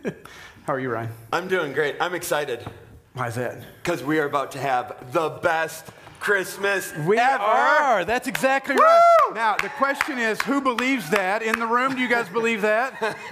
How are you, Ryan? I'm doing great. I'm excited Why is that? because we are about to have the best Christmas We ever. are. That's exactly right. Now, the question is, who believes that? In the room, do you guys believe that?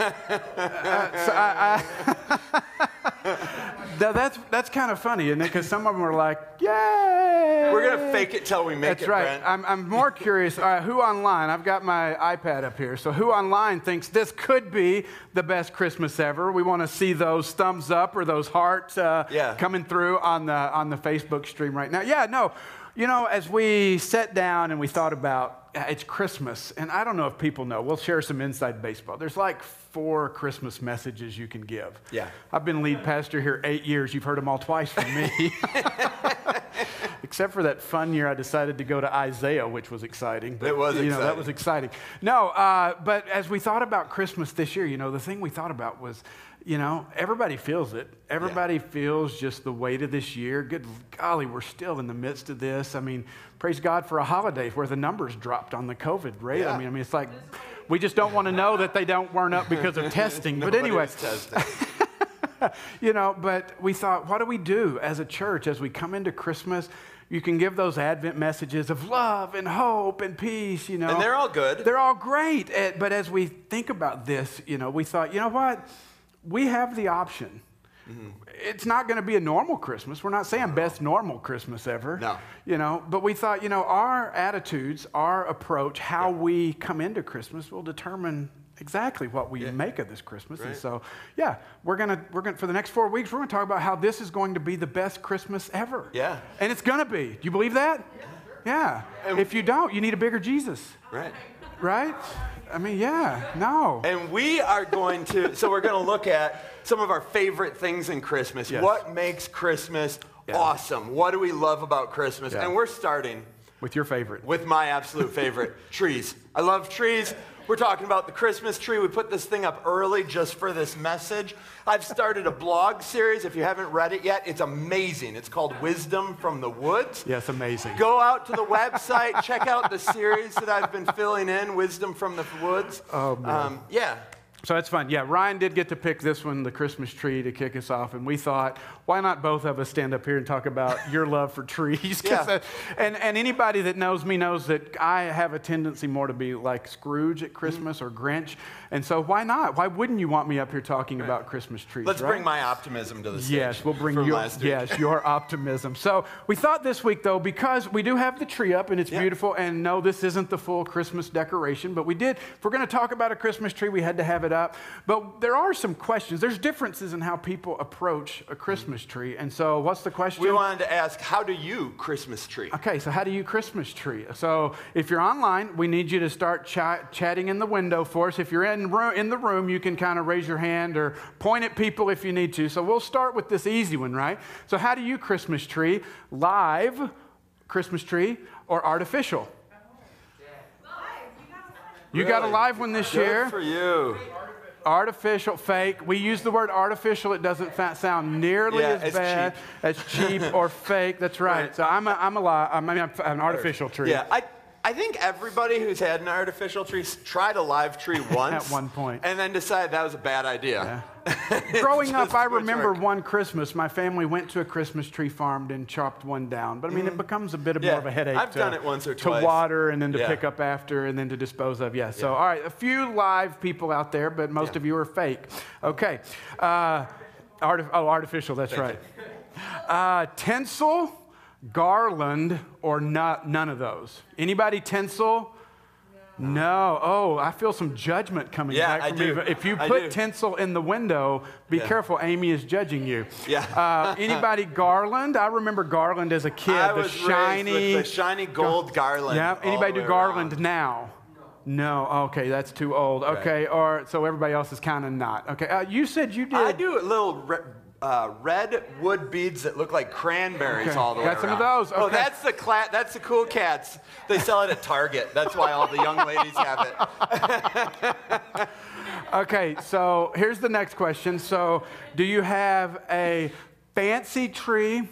Now, that's kind of funny, isn't it? Because some of them are like, yay! We're going to fake it till we make That's it, right. Brent. I'm more curious, who online, I've got my iPad up here, so who online thinks this could be the best Christmas ever? We want to see those thumbs up or those hearts coming through on the Facebook stream right now. Yeah, no, you know, as we sat down and we thought about, it's Christmas, and I don't know if people know, we'll share some inside baseball. There's like 4 Christmas messages you can give. Yeah. I've been lead pastor here 8 years. You've heard them all twice from me. Except for that fun year I decided to go to Isaiah, which was exciting. But, It was That exciting. was exciting. No, but as we thought about Christmas this year, the thing we thought about was, everybody feels it. Everybody feels just the weight of this year. Good golly, we're still in the midst of this. I mean, praise God for a holiday where the numbers dropped on the COVID rate. Yeah. I mean, it's like we just don't want to know that they weren't up because of testing. But anyway. Nobody's testing. But we thought, what do we do as a church as we come into Christmas? You can give those Advent messages of love and hope and peace, And they're all good. They're all great. But as we think about this, we thought, you know what? We have the option. Mm-hmm. It's not going to be a normal Christmas. We're not saying best normal Christmas ever. No. But we thought, our attitudes, our approach, how we come into Christmas will determine exactly what we make of this Christmas. Right. And so, we're gonna for the next 4 weeks, we're gonna talk about how this is going to be the best Christmas ever. Yeah. And it's gonna be. Do you believe that? Yeah. If you don't, you need a bigger Jesus. Right. Right? I mean, no. And we are going to, so we're going to look at some of our favorite things in Christmas. Yes. What makes Christmas awesome? What do we love about Christmas? Yeah. And we're starting With your favorite. with my absolute favorite, trees. I love trees. We're talking about the Christmas tree. We put this thing up early just for this message. I've started a blog series. If you haven't read it yet, it's amazing. It's called Wisdom from the Woods. Yes, amazing. Go out to the website, check out the series that I've been filling in, Wisdom from the Woods. Oh, man. So that's fun. Yeah, Ryan did get to pick this one, the Christmas tree, to kick us off. And we thought, why not both of us stand up here and talk about your love for trees? And anybody that knows me knows that I have a tendency more to be like Scrooge at Christmas or Grinch. And so why not? Why wouldn't you want me up here talking about Christmas trees? Let's right? bring my optimism to the stage. Yes, we'll bring from your, last week. your optimism. So we thought this week, though, because we do have the tree up and it's beautiful, and no, this isn't the full Christmas decoration, but we did, if we're going to talk about a Christmas tree, we had to have it up. But there are some questions. There's differences in how people approach a Christmas tree. And so what's the question? We wanted to ask, how do you Christmas tree? Okay, so how do you Christmas tree? So if you're online, we need you to start chatting in the window for us. If you're in the room, you can kind of raise your hand or point at people if you need to. So we'll start with this easy one, right? So how do you Christmas tree? Live Christmas tree or artificial? You got a live one this year. Good for you. Artificial, fake. We use the word artificial. It doesn't sound nearly as bad as cheap or fake. That's right. So I'm an artificial tree. Yeah, I think everybody who's had an artificial tree tried a live tree once. At one point. And then decided that was a bad idea. Growing up, Just I too much remember work. one Christmas, my family went to a Christmas tree farm and chopped one down. But I mean, it becomes a bit more of a headache. I've done it once or twice. To water and then to pick up after and then to dispose of. So, all right, a few live people out there, but most of you are fake. Okay. Artificial, that's Thank right. Tinsel, garland, or none of those? Anybody tinsel? No. Oh, I feel some judgment coming back from you. If you put tinsel in the window, be careful. Amy is judging you. Yeah. Anybody garland? I remember garland as a kid. I was raised with the shiny gold garland. Yeah. Anybody do garland now? No. Okay, that's too old. Okay. Or so everybody else is kind of not. Okay. You said you did. I do little red wood beads that look like cranberries all the way around. Got some of those. Okay. Oh, that's the cool cats. They sell it at Target. That's why all the young ladies have it. Okay, so here's the next question. So, do you have a fancy tree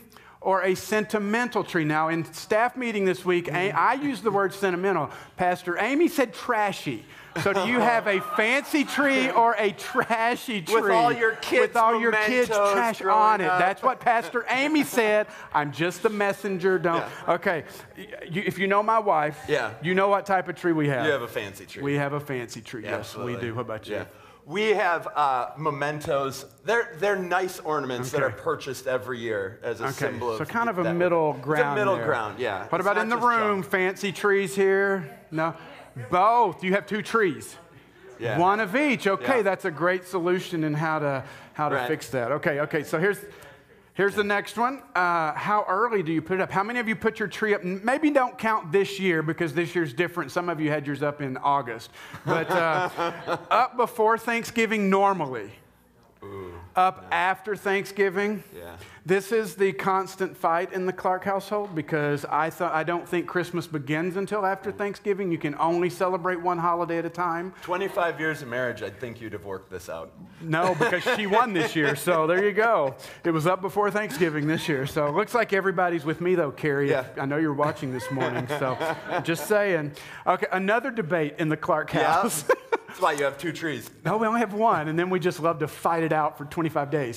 or a sentimental tree? Now, in staff meeting this week, I used the word sentimental. Pastor Amy said trashy. So do you have a fancy tree or a trashy tree? With all your kids' trash on it. That's what Pastor Amy said. I'm just the messenger. Okay. If you know my wife, you know what type of tree we have. You have a fancy tree. We have a fancy tree. Yes, absolutely. we do. What about you? Yeah. We have mementos. They're nice ornaments that are purchased every year as a symbol of. So kind of a middle ground. It's a middle ground, yeah. What about in the room? Fancy trees here? No. Both. You have 2 trees. Yeah. One of each. Okay, that's a great solution in how to fix that. Okay. So here's the next one. How early do you put it up? How many of you put your tree up? Maybe don't count this year because this year's different. Some of you had yours up in August. But up before Thanksgiving normally. Ooh, up after Thanksgiving. Yeah. This is the constant fight in the Clark household because I don't think Christmas begins until after Thanksgiving. You can only celebrate one holiday at a time. 25 years of marriage, I think you'd have worked this out. No, because she won this year, so there you go. It was up before Thanksgiving this year. So it looks like everybody's with me though, Carrie. Yeah. I know you're watching this morning, so just saying. Okay, another debate in the Clark house. Yeah. That's why you have 2 trees. No, we only have one, and then we just love to fight it out for 25 days.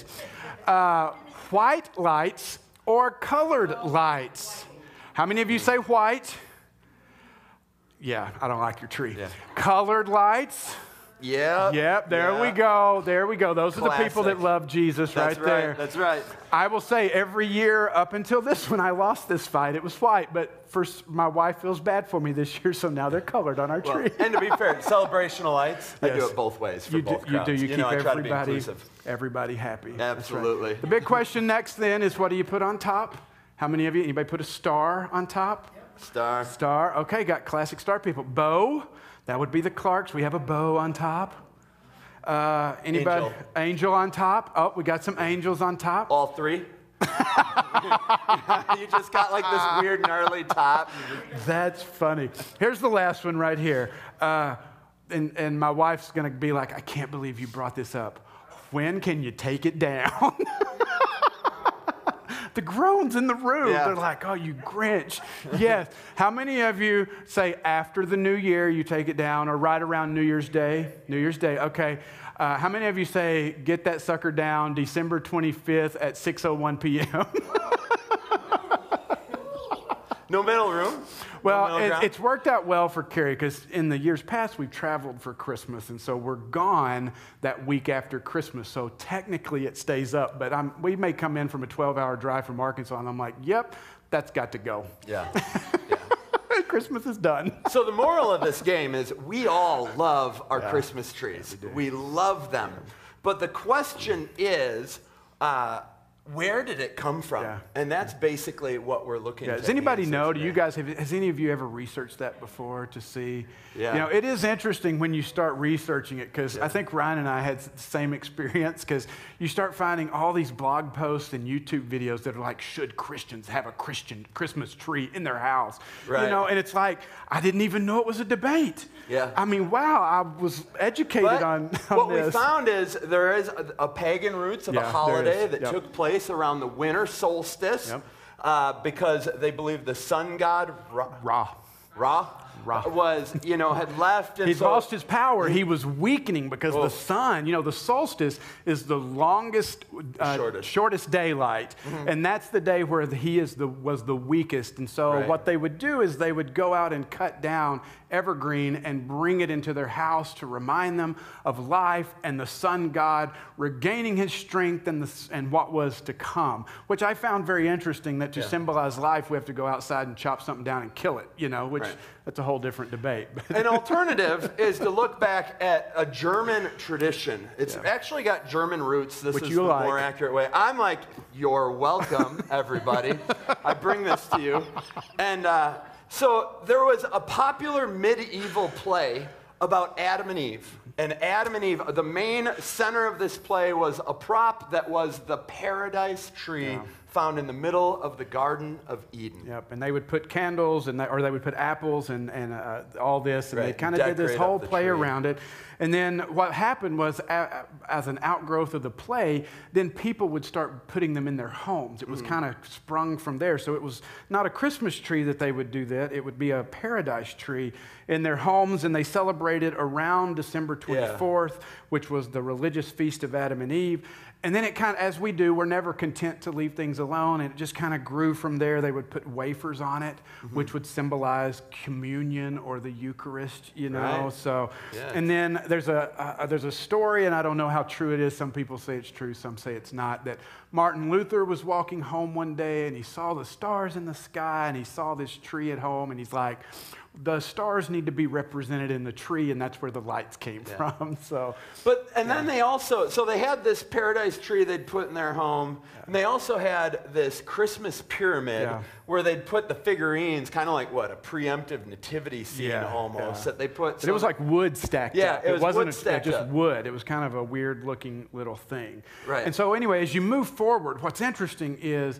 White lights or colored lights? How many of you say white? Yeah, I don't like your tree. Yeah. Colored lights? Yeah. Yep, there we go. There we go. Those are the people that love Jesus. That's right there. That's right. I will say every year up until this one, I lost this fight. It was white, but first, my wife feels bad for me this year, so now they're colored on our tree. And to be fair, celebrational lights, I do it both ways for both crowds. You do. You keep I everybody happy. Absolutely. Right. The big question next then is what do you put on top? How many of you, anybody put a star on top? Star. Star. Okay, got classic star people. Bow. That would be the Clarks. We have a bow on top. Anybody? Angel on top. Oh, we got some angels on top. All 3. You just got like this weird gnarly top. That's funny. Here's the last one right here. And my wife's going to be like, I can't believe you brought this up. When can you take it down? The groans in the room. Yeah. They're like, oh, you Grinch. Yes. How many of you say after the new year you take it down or right around New Year's Day? New Year's Day, okay. How many of you say get that sucker down December 25th at 6:01 p.m.? No middle room? Well, it's worked out well for Carrie because in the years past, we've traveled for Christmas, and so we're gone that week after Christmas. So technically it stays up, but we may come in from a 12-hour drive from Arkansas, and I'm like, yep, that's got to go. Yeah. Christmas is done. So the moral of this game is we all love our Christmas trees. We love them. But the question is, where did it come from? Yeah. And that's basically what we're looking at. Does anybody know? Do you guys has any of you ever researched that before to see? Yeah. You know, it is interesting when you start researching it because I think Ryan and I had the same experience because you start finding all these blog posts and YouTube videos that are like, should Christians have a Christian Christmas tree in their house? Right. You know, and it's like, I didn't even know it was a debate. Yeah. I mean, wow, I was educated on what this. We found is there is a pagan roots of a holiday that took place around the winter solstice because they believe the sun god Ra was, had left. And He'd lost his power. He was weakening because the sun, the solstice is the longest, shortest daylight. Mm-hmm. And that's the day where he was the weakest. And so what they would do is they would go out and cut down evergreen and bring it into their house to remind them of life and the sun god regaining his strength and what was to come, which I found very interesting that to symbolize life, we have to go outside and chop something down and kill it, which that's a whole different debate. An alternative is to look back at a German tradition. It's actually got German roots. This is the more accurate way. I'm like, you're welcome, everybody. I bring this to you. And so there was a popular medieval play about Adam and Eve. And Adam and Eve, the main center of this play was a prop that was the paradise tree found in the middle of the Garden of Eden. Yep, and they would put candles, or they would put apples and all this, and they kind of did this whole play around it. And then what happened was, as an outgrowth of the play, then people would start putting them in their homes. It was kind of sprung from there. So it was not a Christmas tree that they would do that. It would be a paradise tree in their homes, and they celebrated around December 24th, which was the religious feast of Adam and Eve. And then it kind of, as we do, we're never content to leave things alone, and it just kind of grew from there. They would put wafers on it, which would symbolize communion or the Eucharist, you know. Right. So, and then there's a story, and I don't know how true it is. Some people say it's true, some say it's not, that Martin Luther was walking home one day, and he saw the stars in the sky, and he saw this tree at home, and he's like, the stars need to be represented in the tree, and that's where the lights came from. So, then they also, so they had this paradise tree they'd put in their home, and they also had this Christmas pyramid where they'd put the figurines, kind of like what, a preemptive nativity scene almost that they put. But it was like wood stacked up. It wasn't wood stacked just up. wood. It was kind of a weird looking little thing. Right. And so anyway, as you move forward, what's interesting is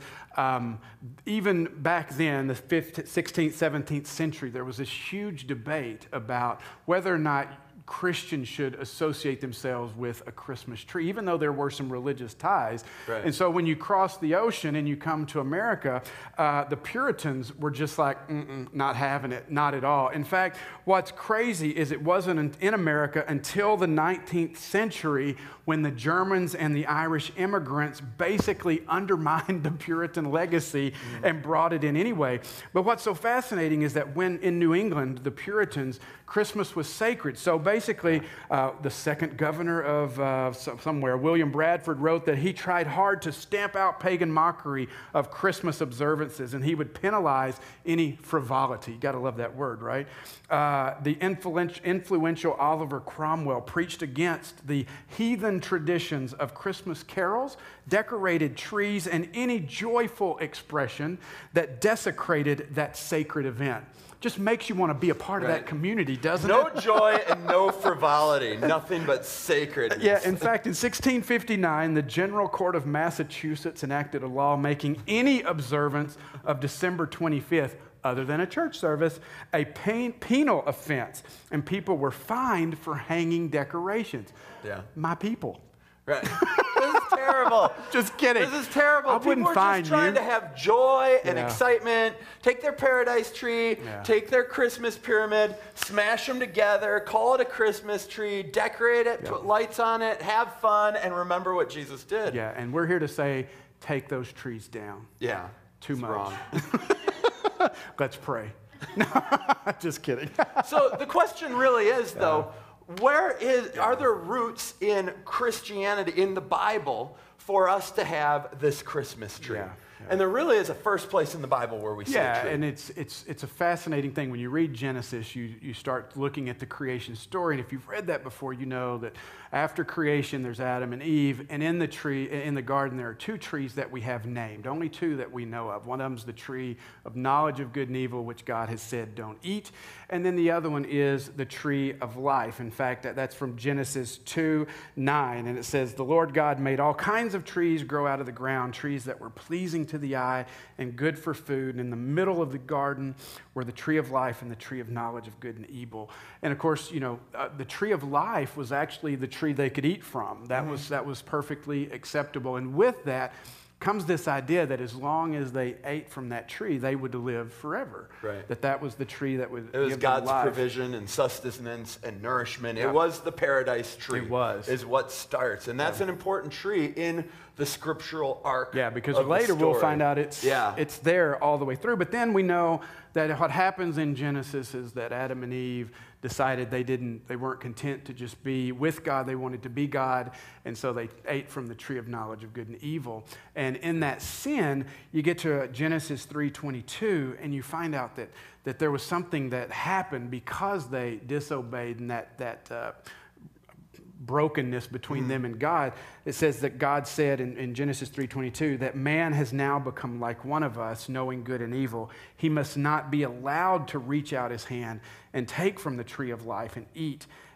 even back then, the 16th, 17th century, there was this huge debate about whether or not Christians should associate themselves with a Christmas tree, even though there were some religious ties. Right. And so when you cross the ocean and you come to America, the Puritans were just like, not having it, not at all. In fact, what's crazy is it wasn't in America until the 19th century when the Germans and the Irish immigrants basically undermined the Puritan legacy and brought it in anyway. But what's so fascinating is that when in New England, the Puritans, Christmas was sacred. So basically, the second governor of somewhere, William Bradford, wrote that he tried hard to stamp out pagan mockery of Christmas observances, and he would penalize any frivolity. You got to love that word, right? The influential Oliver Cromwell preached against the heathen traditions of Christmas carols, decorated trees, and any joyful expression that desecrated that sacred event. Just makes you want to be a part of that community, doesn't it? No joy and no frivolity, nothing but sacredness. Yeah, in fact, in 1659, the General Court of Massachusetts enacted a law making any observance of December 25th, other than a church service, a penal offense, and people were fined for hanging decorations. Yeah. My people. Right. This is terrible. Just kidding. This is terrible. I wouldn't People are just trying to have joy and excitement. Take their paradise tree, take their Christmas pyramid, smash them together, call it a Christmas tree, decorate it, put lights on it, have fun, and remember what Jesus did. Yeah, and we're here to say, take those trees down. Yeah. Too much. Wrong. Let's pray. No, just kidding. So the question really is, though, are there roots in Christianity, in the Bible, for us to have this Christmas tree? Yeah. And there really is a first place in the Bible where we see a tree. And it's a fascinating thing. When you read Genesis, you start looking at the creation story. And if you've read that before, you know that after creation, there's Adam and Eve. And in the garden, there are two trees that we have named, only two that we know of. One of them is the tree of knowledge of good and evil, which God has said don't eat. And then the other one is the tree of life. In fact, that's from Genesis 2:9. And it says, the Lord God made all kinds of trees grow out of the ground, trees that were pleasing to the eye and good for food. And in the middle of the garden were the tree of life and the tree of knowledge of good and evil. And of course, the tree of life was actually the tree they could eat from. That was perfectly acceptable. And with that comes this idea that as long as they ate from that tree, they would live forever. Right. That was the tree that would. It was give God's them life. provision and sustenance and nourishment. It was the paradise tree. It was. Is what starts. And that's an important tree in the scriptural arc. Yeah, because of later the story. we'll find out it's there all the way through. But then we know that what happens in Genesis is that Adam and Eve decided they weren't content to just be with God, they wanted to be God, and so they ate from the tree of knowledge of good and evil. And in that sin, you get to Genesis 3:22, and you find out that there was something that happened because they disobeyed, and that brokenness between them and God. It says that God said in Genesis 3:22 that man has now become like one of us, knowing good and evil. He must not be allowed to reach out his hand and take from the tree of life and eat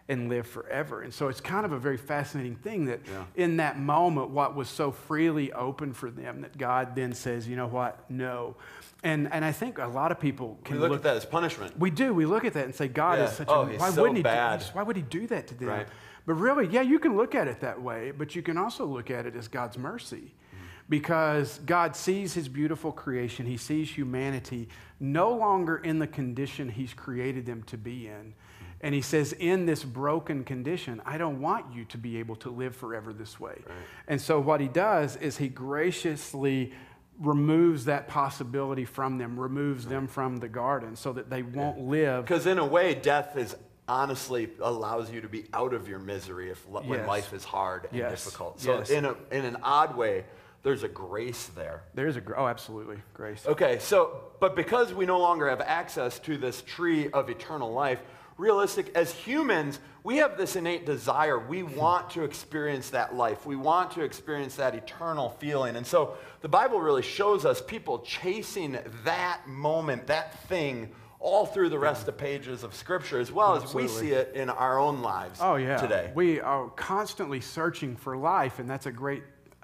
and live forever. And so it's kind of a very fascinating thing that in that moment, what was so freely open for them, that God then says, you know what, no. And I think a lot of people can look at that as punishment. We do. We look at that and say, God is such a... Why wouldn't he bad. Why would he do that to them? Right. But really, you can look at it that way, but you can also look at it as God's mercy. Because God sees his beautiful creation. He sees humanity no longer in the condition he's created them to be in. And he says, in this broken condition, I don't want you to be able to live forever this way. Right. And so what he does is he graciously removes that possibility from them, removes them from the garden so that they won't live. Because in a way, death is honestly allows you to be out of your misery when life is hard and difficult. So in an odd way, there's a grace there. Absolutely, grace. Okay, but because we no longer have access to this tree of eternal life, as humans, we have this innate desire. We want to experience that life. We want to experience that eternal feeling. And so the Bible really shows us people chasing that moment, that thing, all through the rest of pages of Scripture, as well as we see it in our own lives today. We are constantly searching for life, and that's a great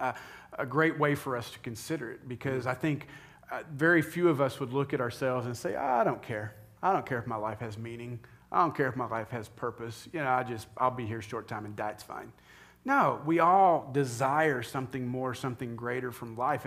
way for us to consider it, because I think very few of us would look at ourselves and say, I don't care. I don't care if my life has meaning. I don't care if my life has purpose. I'll be here a short time and die, it's fine. No, we all desire something more, something greater from life.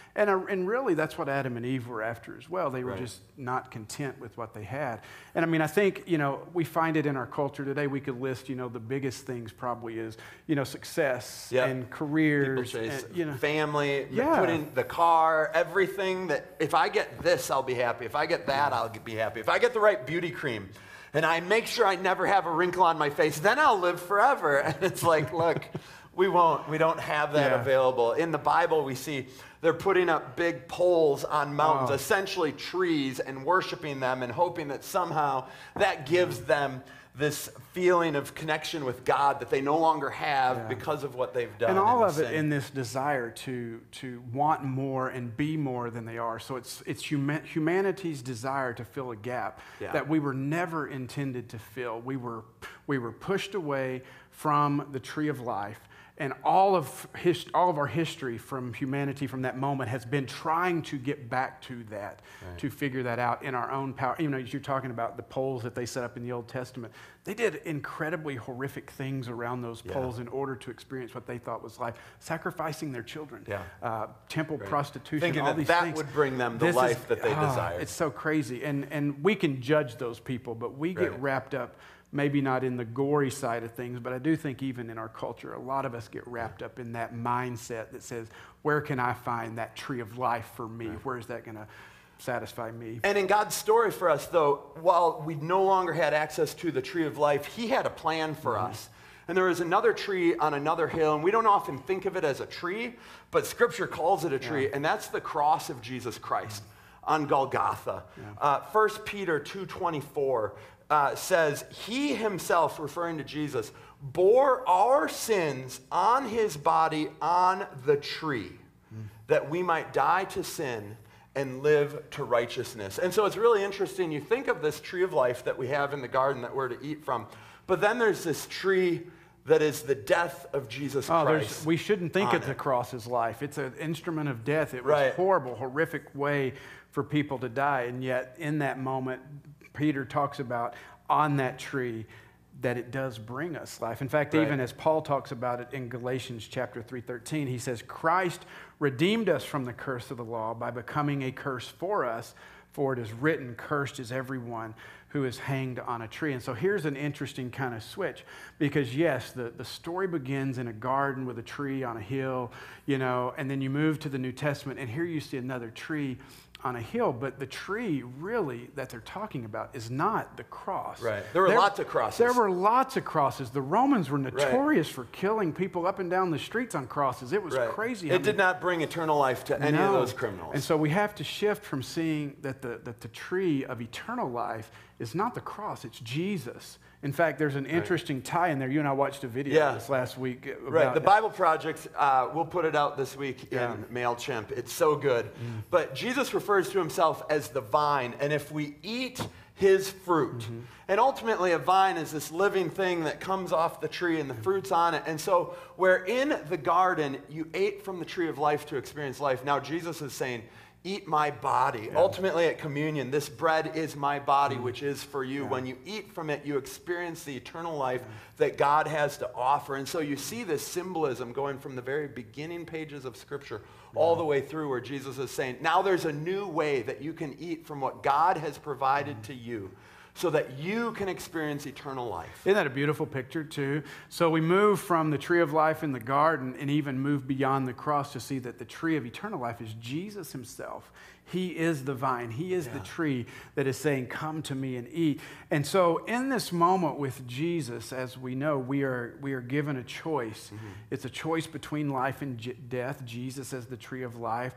And really that's what Adam and Eve were after as well. They were just not content with what they had. And I think, we find it in our culture today. We could list, the biggest things probably is, success and careers. People chase family, put in the car, everything that if I get this, I'll be happy. If I get that, I'll be happy. If I get the right beauty cream, and I make sure I never have a wrinkle on my face, then I'll live forever. And it's like, look, we won't. We don't have that available. In the Bible, we see they're putting up big poles on mountains, essentially trees, and worshiping them and hoping that somehow that gives them this feeling of connection with God that they no longer have because of what they've done. And all of it in this desire to want more and be more than they are. So it's humanity's desire to fill a gap that we were never intended to fill. We were pushed away from the tree of life. And all of our history from humanity from that moment has been trying to get back to that, to figure that out in our own power. You're talking about the poles that they set up in the Old Testament. They did incredibly horrific things around those poles in order to experience what they thought was life, sacrificing their children, temple prostitution, thinking all these that things. Would bring them the life that they desire. It's so crazy. And we can judge those people, but we get wrapped up, maybe not in the gory side of things, but I do think even in our culture, a lot of us get wrapped up in that mindset that says, where can I find that tree of life for me? Where is that going to satisfy me? And in God's story for us, though, while we no longer had access to the tree of life, he had a plan for us. And there is another tree on another hill, and we don't often think of it as a tree, but Scripture calls it a tree, and that's the cross of Jesus Christ on Golgotha. 1 Peter 2:24 says, he himself, referring to Jesus, bore our sins on his body on the tree, that we might die to sin and live to righteousness. And so it's really interesting. You think of this tree of life that we have in the garden that we're to eat from, but then there's this tree that is the death of Jesus Christ. We shouldn't think of the cross as life. It's an instrument of death. It was a horrible, horrific way for people to die. And yet in that moment, Peter talks about on that tree that it does bring us life. In fact, even as Paul talks about it in Galatians chapter 3:13, he says, Christ redeemed us from the curse of the law by becoming a curse for us, for it is written, cursed is everyone who is hanged on a tree. And so here's an interesting kind of switch, because yes, the story begins in a garden with a tree on a hill, and then you move to the New Testament, and here you see another tree on a hill, but the tree really that they're talking about is not the cross. Right. There were lots of crosses. There were lots of crosses. The Romans were notorious for killing people up and down the streets on crosses. It was crazy. It did not bring eternal life to any of those criminals. And so we have to shift from seeing that the tree of eternal life is not the cross, it's Jesus. In fact, there's an interesting tie in there. You and I watched a video this last week. The Bible Project, we'll put it out this week in MailChimp. It's so good. But Jesus refers to himself as the vine, and if we eat his fruit. And ultimately, a vine is this living thing that comes off the tree and the fruit's on it. And so where in the garden you ate from the tree of life to experience life, now Jesus is saying, eat my body. Yeah. Ultimately at communion, this bread is my body, which is for you. Yeah. When you eat from it, you experience the eternal life that God has to offer. And so you see this symbolism going from the very beginning pages of Scripture all the way through, where Jesus is saying, now there's a new way that you can eat from what God has provided to you, so that you can experience eternal life. Isn't that a beautiful picture too? So we move from the tree of life in the garden and even move beyond the cross to see that the tree of eternal life is Jesus himself. He is the vine. He is the tree that is saying, come to me and eat. And so in this moment with Jesus, as we know, we are given a choice. It's a choice between life and death. Jesus as the tree of life.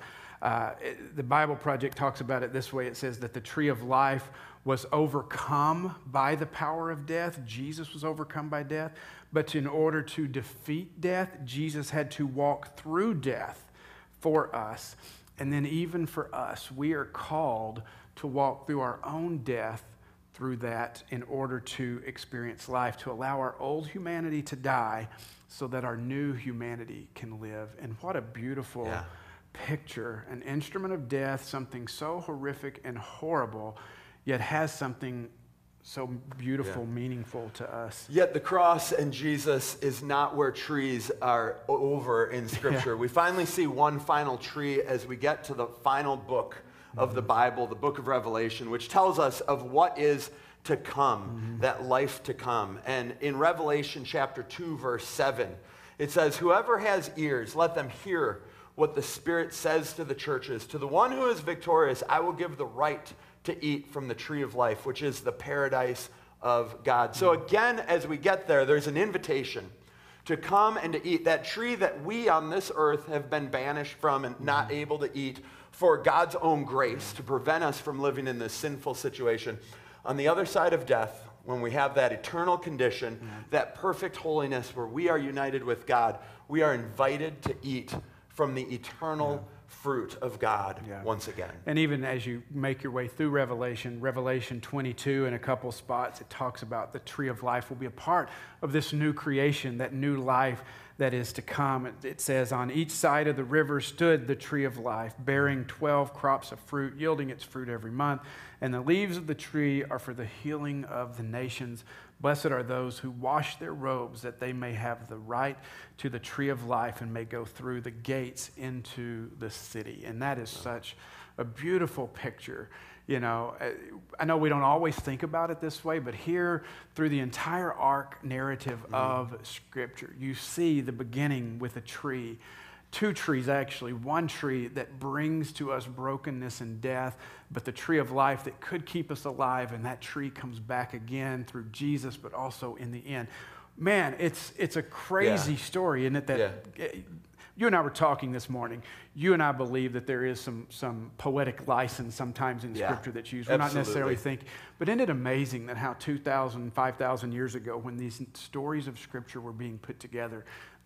The Bible Project talks about it this way. It says that the tree of life was overcome by the power of death. Jesus was overcome by death. But in order to defeat death, Jesus had to walk through death for us. And then even for us, we are called to walk through our own death through that in order to experience life, to allow our old humanity to die so that our new humanity can live. And what a beautiful picture. An instrument of death, something so horrific and horrible, yet has something so beautiful, meaningful to us. Yet the cross and Jesus is not where trees are over in Scripture. We finally see one final tree as we get to the final book of the Bible, the book of Revelation, which tells us of what is to come, that life to come. And in Revelation chapter 2, verse 7, it says, whoever has ears, let them hear what the Spirit says to the churches. To the one who is victorious, I will give the right to eat from the tree of life, which is the paradise of God. So again, as we get there, there's an invitation to come and to eat that tree that we on this earth have been banished from and not able to eat for God's own grace to prevent us from living in this sinful situation. On the other side of death, when we have that eternal condition, that perfect holiness where we are united with God, we are invited to eat from the eternal fruit of God once again. And even as you make your way through Revelation 22, in a couple spots, it talks about the tree of life will be a part of this new creation, that new life that is to come. It says, on each side of the river stood the tree of life, bearing 12 crops of fruit, yielding its fruit every month. And the leaves of the tree are for the healing of the nations. Blessed are those who wash their robes, that they may have the right to the tree of life and may go through the gates into the city. And that is such a beautiful picture. You know, I know we don't always think about it this way, but here, through the entire arc narrative of Scripture, you see the beginning with a tree. Two trees, actually. One tree that brings to us brokenness and death, but the tree of life that could keep us alive, and that tree comes back again through Jesus, but also in the end. Man, it's a crazy story, isn't it? That you and I were talking this morning. You and I believe that there is some poetic license sometimes in Scripture that's used. We're not necessarily thinking. But isn't it amazing that how 2,000, 5,000 years ago, when these stories of Scripture were being put together,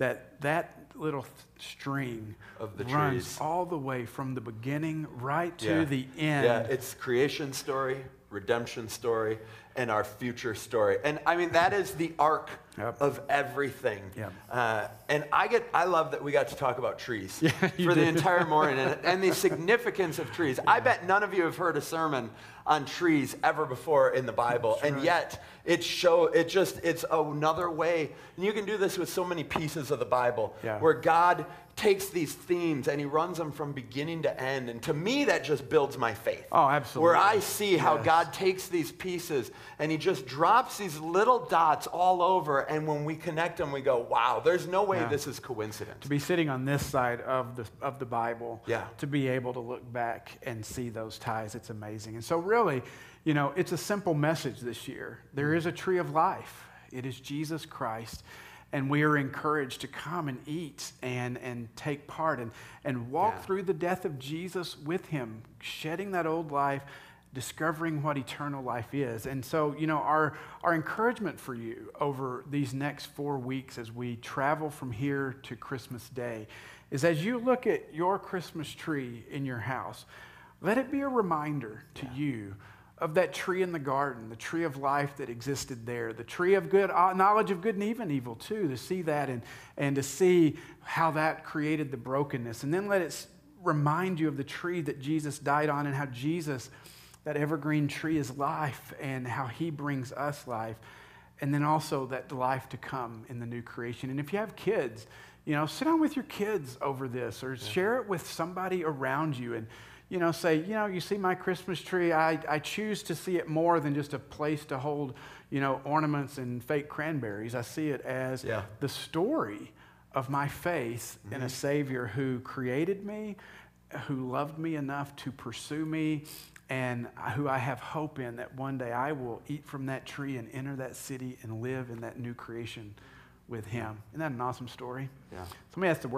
that little string of the runs trees all the way from the beginning right to the end. Yeah, it's creation story, redemption story, and our future story. And I mean, that is the arc of everything. And I love that we got to talk about trees for the entire morning and the significance of trees. I bet none of you have heard a sermon on trees ever before in the Bible. And yet it's another way. And you can do this with so many pieces of the Bible where God takes these themes and he runs them from beginning to end. And to me, that just builds my faith. Oh, absolutely. Where I see how God takes these pieces and he just drops these little dots all over. And when we connect them, we go, wow, there's no way this is coincidence. To be sitting on this side of the Bible, to be able to look back and see those ties, it's amazing. And so really, you know, it's a simple message this year. There is a tree of life. It is Jesus Christ. And we are encouraged to come and eat and take part and walk through the death of Jesus with him, shedding that old life, discovering what eternal life is. And so, you know, our encouragement for you over these next 4 weeks as we travel from here to Christmas Day is, as you look at your Christmas tree in your house, let it be a reminder to you of that tree in the garden, the tree of life that existed there, the tree of good knowledge of good and even evil too, to see that and to see how that created the brokenness. And then let it remind you of the tree that Jesus died on and how Jesus, that evergreen tree, is life and how he brings us life. And then also that life to come in the new creation. And if you have kids, sit down with your kids over this or share it with somebody around you and, say, you see my Christmas tree, I choose to see it more than just a place to hold, ornaments and fake cranberries. I see it as the story of my faith in a Savior who created me, who loved me enough to pursue me, and who I have hope in that one day I will eat from that tree and enter that city and live in that new creation with him. Isn't that an awesome story? Yeah. Somebody has to work.